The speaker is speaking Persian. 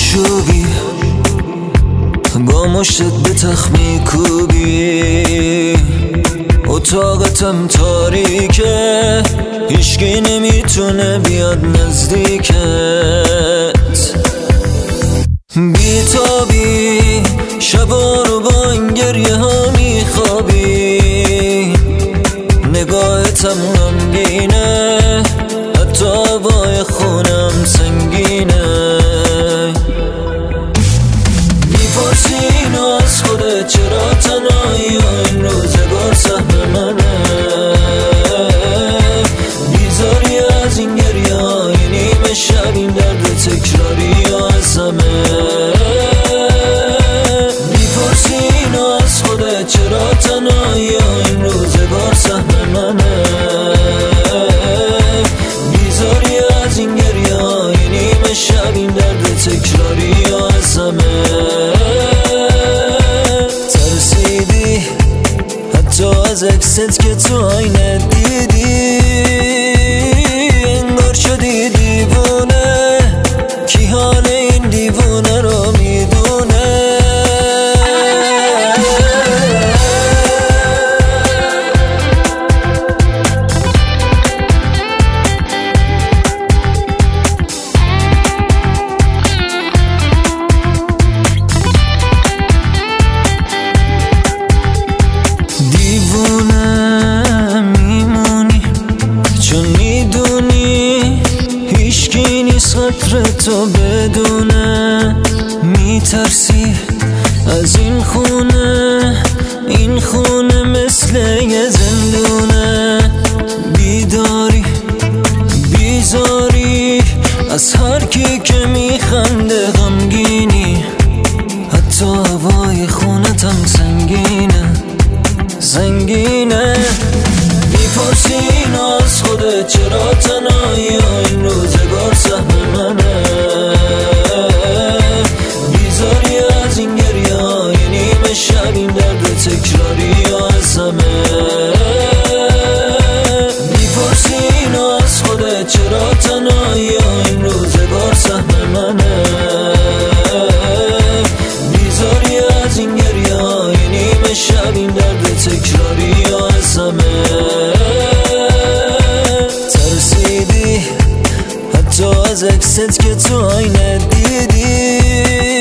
میچوبی با مشتت به تخت میکوبی، اتاقتم تاریکه هیچکی نمیتونه بیاد نزدیکت، بیتابی شبا رو با این گریه ها میخوابی، نگاهتم غمگینه حتی هوای خونم سنگینه، میپرسی اینو از خودت چرا تنهایی و این روزگار سهم منه، بیزاری از این گریه های نیمه شب، این درد تکراری و از همه، میپرسی اینو از خودت چرا تنهایی و این روزگار سهم منه، بیزاری از این گریه های نیمه شب، این درد تکراری و از همه، ترسیدی حتی از عکست که تو آینه دیدی، انگار شدی دیوونه، کی حال این دیوونه رو میدونه، دیوونه میمونی چون میدونی هیچکی نیست قدر تو بدونه، میترسی از این خونه مثل یه زندونه، بیداری بیزاری از هر کی که میخنده غمگینی، حتی هوای خونتم سنگینه، میپرسی اینو از خودت چرا تنهایی و این روزگار سهم منه، بیزاری از این گریه های نیمه شب، این درد تکراری و از همه، میپرسی اینو از خودت چرا تنهایی و این روزگار سهم منه، بیزاری از این گریه های نیمه شب، این درد تکراری و از همه، ترسیدی حتی از عکست که تو آینه دیدی،